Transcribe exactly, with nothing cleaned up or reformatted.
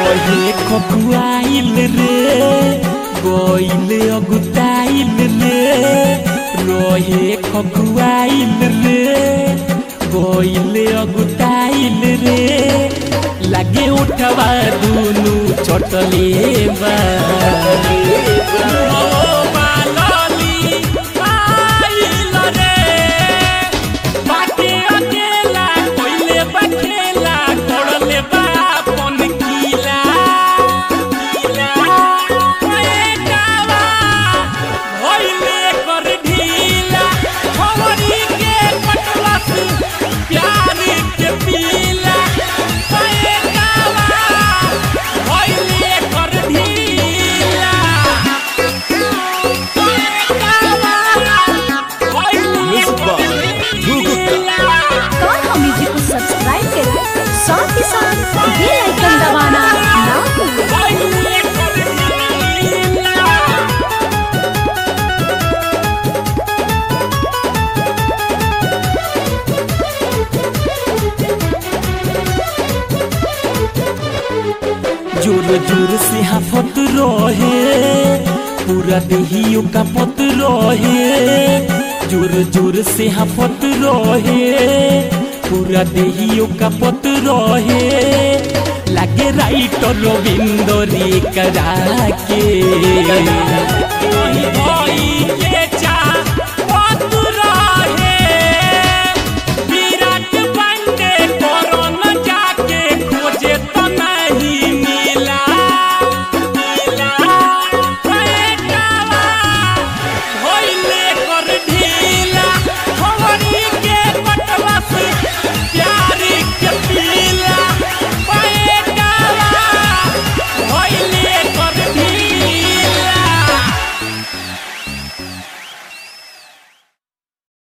रहे खखुआइल रे गइल अगुताइल रे रहे खखुआइल रे गइल अगुताइल रे लागे उठवा दुनु चटले बा जोर जोर से हाफत रहे पूरा देहियो का पत रहे जोर जोर से हाफत रहे पूरा देहियो का पत रहे लागे राइटर रविंदर करा के